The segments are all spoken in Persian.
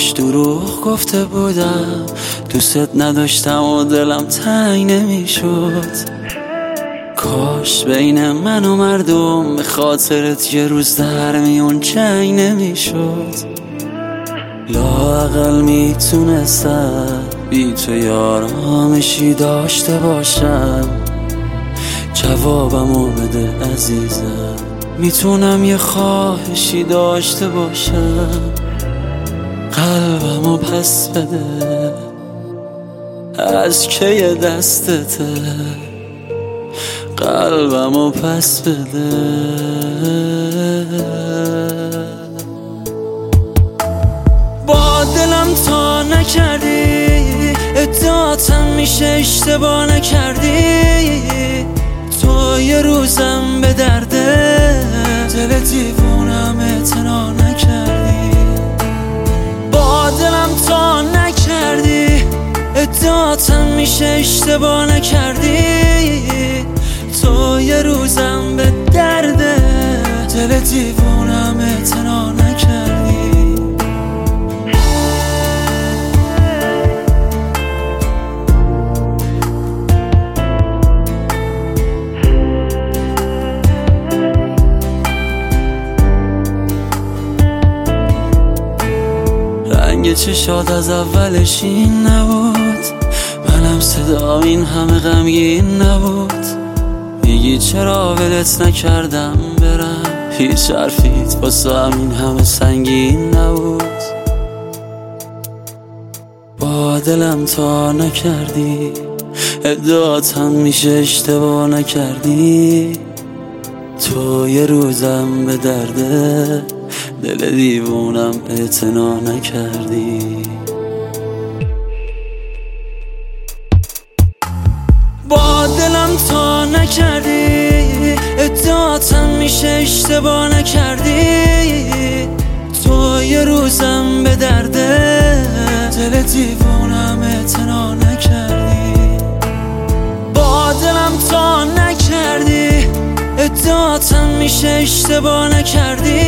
کاش دروغ گفته بودم، دوست نداشتم و دلم تنگ نمیشد. کاش بین من و مردم به خاطرت یه روز در میون جنگ نمیشد. لااقل میتونستم بی تو یارامشی داشته باشم. جوابمو بده عزیزم، میتونم یه خواهشی داشته باشم. قلبمو پس بده، از کی دستته. قلبمو پس بده. با دلم تا نکردی، ادعاتم میشه اشتباه نکردی. تو یه روزم به درده، دل دیوونم اعتنا نکردی. با دلم تا نکردی، ادعاتم میشه اشتباه نکردی. تو یه روزم به درده، دل دیوونم اعتنا نکردی. رنگ چشات از اولش این نبود، منم صدام این همه غمگین نبود. میگی چرا ولت نکردم برم، هیچ حرفیت واسه این همه سنگین نبود. با دلم تا نکردی، ادعاتم میشه اشتباه نکردی. تو یه روزم به درده، دل دیوونم اعتنا نکردی. با دلم تا نکردی، ادعاتم میشه اشتباه نکردی. تو یه روزم به درده، دل دیوونم اعتنا نکردی. با دلم تا نکردی، ادعاتم میشه اشتباه نکردی.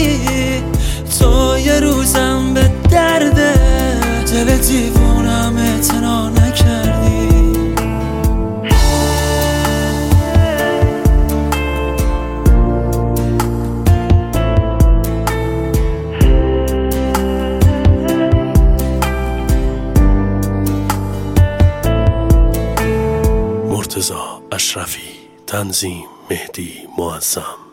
تو یه روزم به درده، دل دیوونم اعتنا نکردی. مرتضی اشرفی، تنظیم مهدی معظم.